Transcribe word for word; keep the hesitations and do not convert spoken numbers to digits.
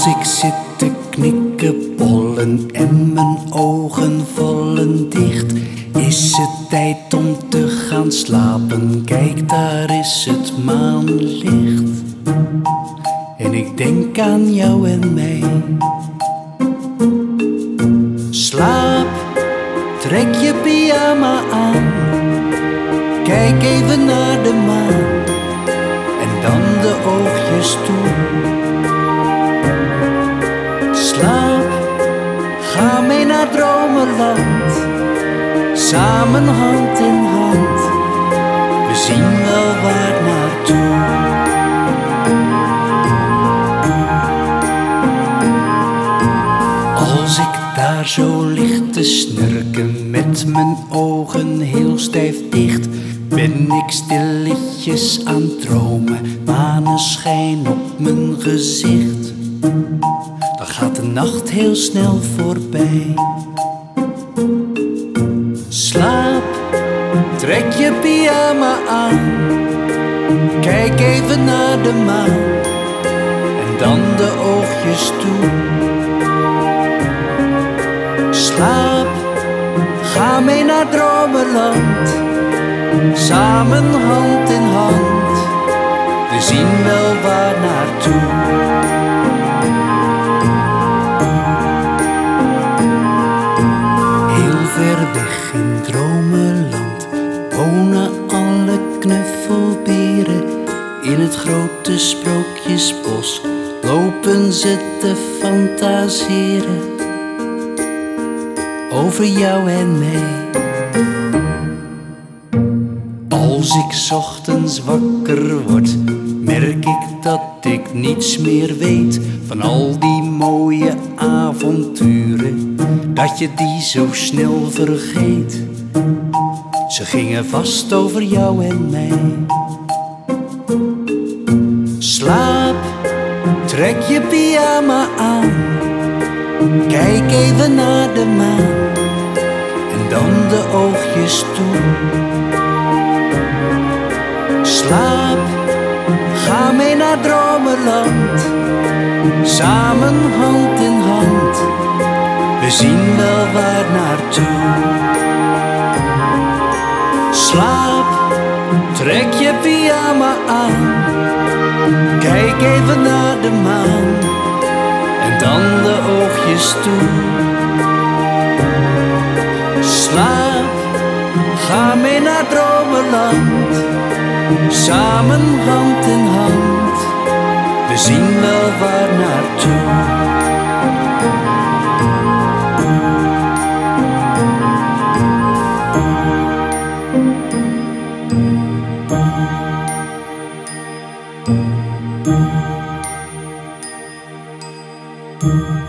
Als ik zit te knikken, pollen en mijn ogen vallen dicht, is het tijd om te gaan slapen. Kijk, daar is het maanlicht. En ik denk aan jou en mij. Slaap, trek je pyjama aan. Kijk even naar de maan en dan de oogjes toe. Slaap, ga mee naar dromenland, samen hand in hand. We zien wel waar naartoe. Als ik daar zo lig te snurken met mijn ogen heel stijf dicht, ben ik stilletjes aan het dromen, maneschijn op mijn gezicht. Dan gaat de nacht heel snel voorbij. Slaap, trek je pyjama aan. Kijk even naar de maan en dan de oogjes toe. Slaap, ga mee naar dromenland, samen hand in hand. We zien wel waar naartoe. Heel ver weg in dromenland wonen alle knuffelberen. In het grote sprookjesbos lopen ze te fantaseren over jou en mij. Als ik 's ochtends wakker word, merk ik dat ik niets meer weet van al die mooie avonturen, dat je die zo snel vergeet. Ze gingen vast over jou en mij. Slaap, trek je pyjama aan. Kijk even naar de maan en dan de oogjes toe. Slaap, ga mee naar dromenland, samen hand in hand. We zien wel waar naartoe. Slaap, trek je pyjama aan. Kijk even naar de maan en dan de oogjes toe. Slaap, ga mee naar dromenland, samen hand in hand. We zien wel waar naartoe. Thank you.